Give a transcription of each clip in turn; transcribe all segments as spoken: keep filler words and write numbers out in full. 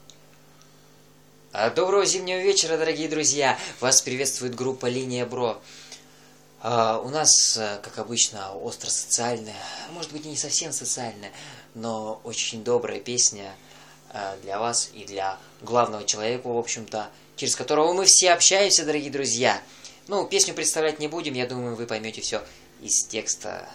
Доброго зимнего вечера, дорогие друзья! Вас приветствует группа Линия Бро. Uh, у нас, как обычно, остро-социальная, может быть, и не совсем социальная, но очень добрая песня uh, для вас и для главного человека, в общем-то, через которого мы все общаемся, дорогие друзья. Ну, песню представлять не будем, я думаю, вы поймете все из текста.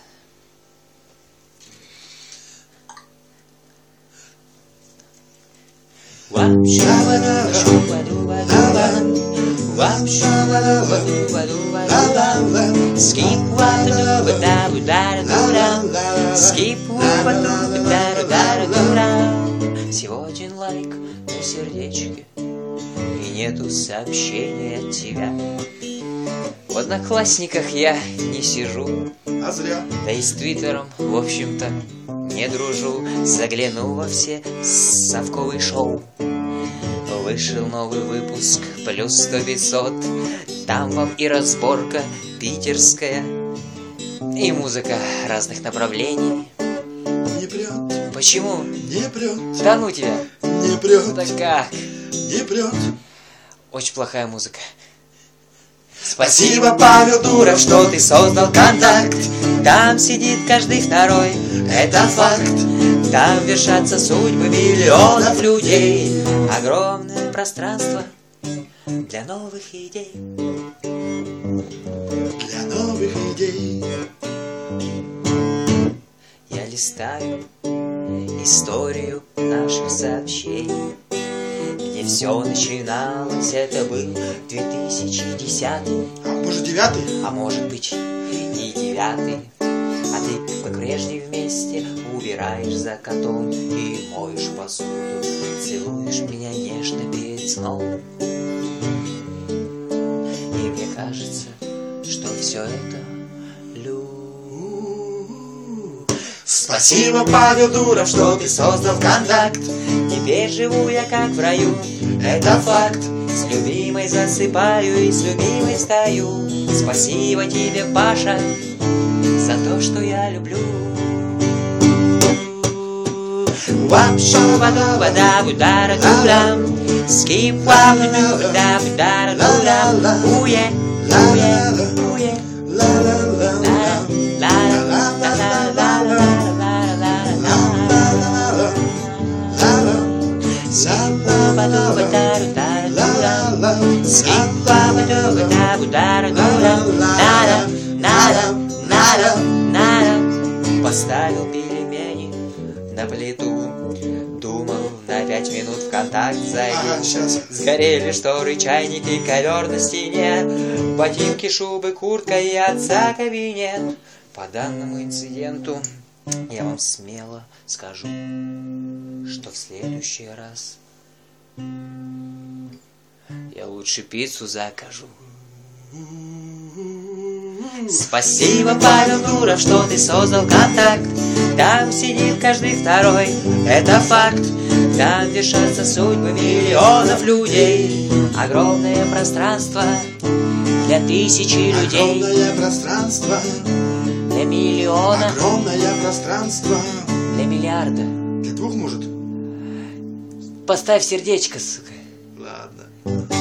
Всего один лайк на сердечке, и нету сообщения от тебя. В Одноклассниках я не сижу, а зря. Да и с Твиттером, в общем-то, не дружу. Загляну во все совковые шоу. Вышел новый выпуск, плюс сто пятьсот. Там вам и разборка питерская, и музыка разных направлений. Не прет. Почему? Не прет. Да ну тебя. Не прет. Да как? Не прет. Очень плохая музыка. Спасибо, Павел Дуров, что ты создал контакт. Там сидит каждый второй, это факт. Там вершатся судьбы миллионов людей. Огромное пространство для новых идей. Для новых идей. Я листаю историю наших сообщений, где все начиналось, это был две тысячи десятый. А может девятый? А может быть и девятый. А ты, как прежде, вместе убираешь за котом и моешь посуду, целуешь меня нежно перед сном. И мне кажется, что все это любовь. Спасибо, Павел Дуров, что ты создал контакт. Теперь живу я как в раю, это факт. С любимой засыпаю и с любимой встаю. Спасибо тебе, Паша, за то, что я люблю. Вап-шо-ба-до-ба-да-бу-да-ра-ду-дам. Скип-вап-ду-да-бу-да-ра-ду-дам. Уе, уе, уе. Поставил пельмени на плиту, думал на пять минут ВКонтакт зайду. Ага, сейчас. Сгорели шторы, чайник и ковер на стене, ботинки, шубы, куртка и отца кабинет. По данному инциденту я вам смело скажу, что в следующий раз я лучше пиццу закажу. Спасибо, Павел Дуров, что ты создал контакт. Там сидит каждый второй, это факт. Там вершатся судьбы миллионов людей. Огромное пространство для тысячи людей. Огромное пространство. Для миллиона. Огромное пространство. Для миллиарда. Для двух, может? Поставь сердечко, сука. Ладно.